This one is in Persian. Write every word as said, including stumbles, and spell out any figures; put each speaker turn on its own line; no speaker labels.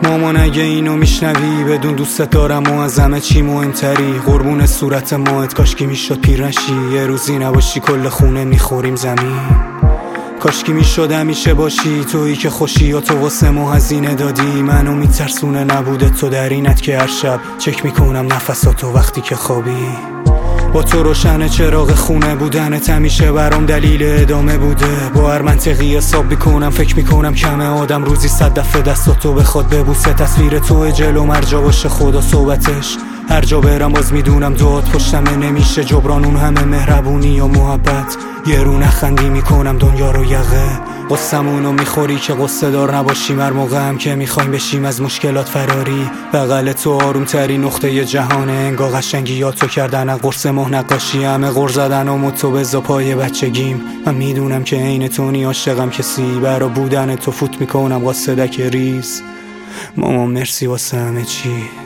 مامان اگه اینو میشنوی بدون دوست دارم و از همه چی مهمتری. قربون صورت ماهت کاشکی میشد پیر نشی، یه روزی نباشی کل خونه میخوریم زمین. کاشکی میشد همیشه باشی تویی که خوشی یا تو واسه ما هزینه دادی. منو میترسونه نبوده تو در اینت که هر شب چک میکنم نفساتو وقتی که خوابی. با تو روشن چراغ خونه بودنت همیشه برام دلیل ادامه بوده. با هر منطقی حساب میکنم فکر میکنم کمه آدم روزی صد دفعه دستاتو بخواد ببوسه. تصویر تو جلو مرجا باشه خدا صحبتش، هر جا برم باز میدونم دعات پشتمه نمیشه جبران اون همه مهربونی و محبت. یه رو نخندی میکنم دنیا رو یقه. قصمونو میخوری که قصه دار نباشیم، هر موقع هم که میخوایم بشیم از مشکلات فراری. بغل تو آروم تری نقطه جهانه، انگار قشنگیاتو کردن قرص ماه نقاشی. همه غر زدن و متو بزا پای بچگیم. من میدونم که عین تو نی عاشقم کسی، برا بودن تو فوت میکنم قاصدک ریز. مامان مرسی واسه همه چی.